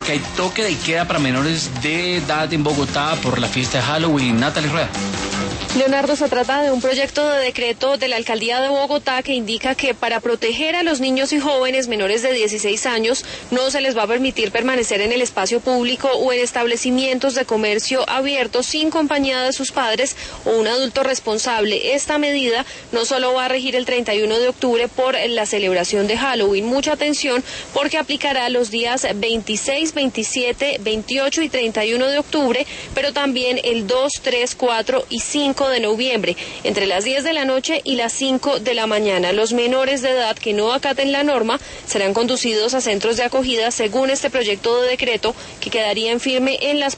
Que hay toque de queda para menores de edad en Bogotá por la fiesta de Halloween. Natalie Rueda. Leonardo, se trata de un proyecto de decreto de la Alcaldía de Bogotá que indica que para proteger a los niños y jóvenes menores de 16 años no se les va a permitir permanecer en el espacio público o en establecimientos de comercio abiertos sin compañía de sus padres o un adulto responsable. Esta medida no solo va a regir el 31 de octubre por la celebración de Halloween. Mucha atención porque aplicará los días 26, 27, 28 y 31 de octubre, pero también el 2, 3, 4 y 5 de noviembre, entre las 10 de la noche y las 5 de la mañana. Los menores de edad que no acaten la norma serán conducidos a centros de acogida según este proyecto de decreto que quedaría en firme en las